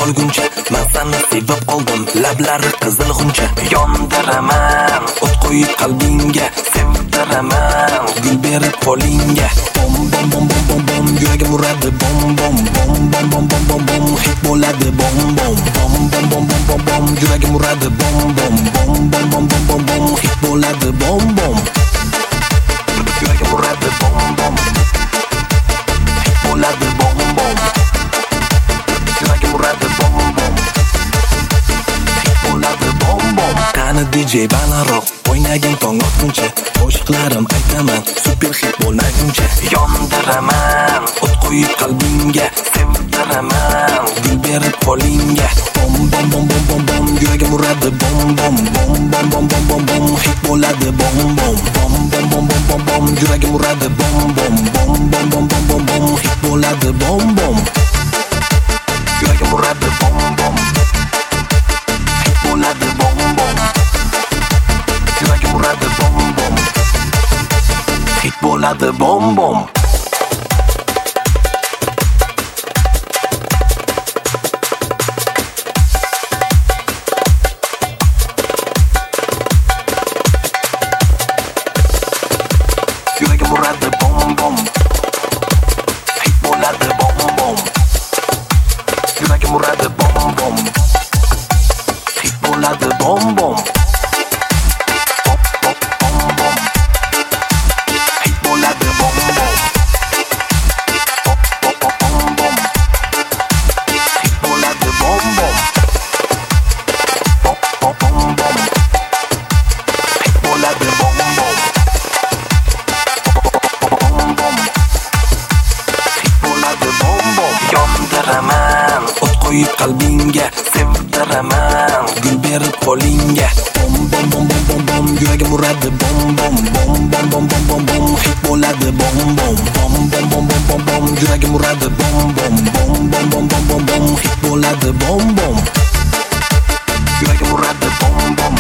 qolguncha men seni sevib qoldim, lablari qizil g'uncha. Yondiraman o't qo'yib qalbingga, sevdiraman gul berib qo'lingga. Bom bom bom bom bom bom, yuragim uradi bom bom bom bom bom bom bom bom, hit bo'ladi bom bom bom bom bom bom bom bom, yuragim uradi bom bom bom bom bom bom bom bom, hit bo'ladi bom bom. Yuragim uradi bom bom, hit bo'ladi bom bom. Yuragim uradi bom bom, hit bo'ladi bom bom. Qani DJ balandroq o'ynagin tong otguncha, qo'shiqlarim aytaman super hit bo'lmaguncha. Yondiraman o't qo'yib qalbingga, sevdiraman gul berib qo'lingga. Bom bom bom bom bom bom, yuragim uradi bom bom bom bom bom bom bom bom, hit bo'ladi bom bom bom bom bom bom bom bom, yuragim uradi bom bom bom bom bom bom bom bom, hit bo'ladi bom bom. Yuragim uradi bom bom, hit bo'ladi bom bom. Yuragim uradi bom bom, hit bo'ladi bom bom. Yuragim uradi bom bom, hit bo'ladi bom bom. Yuragim uradi bom bom, hit bo'ladi bom bom. Hit bo'ladi bom bom, hit bo'ladi bom bom. Hit bo'ladi bom bom. Yondiraman o't qo'yib qalbingga, sevdiraman gul berib qo'lingga. Bom bom bom bom bom bom, yuragim uradi bom bom bom bom bom bom bom bom, hit bo'ladi bom bom bom bom bom bom bom bom, yuragim uradi bom bom bom bom bom bom bom bom, hit bo'ladi bom bom. Yuragim uradi bom bom,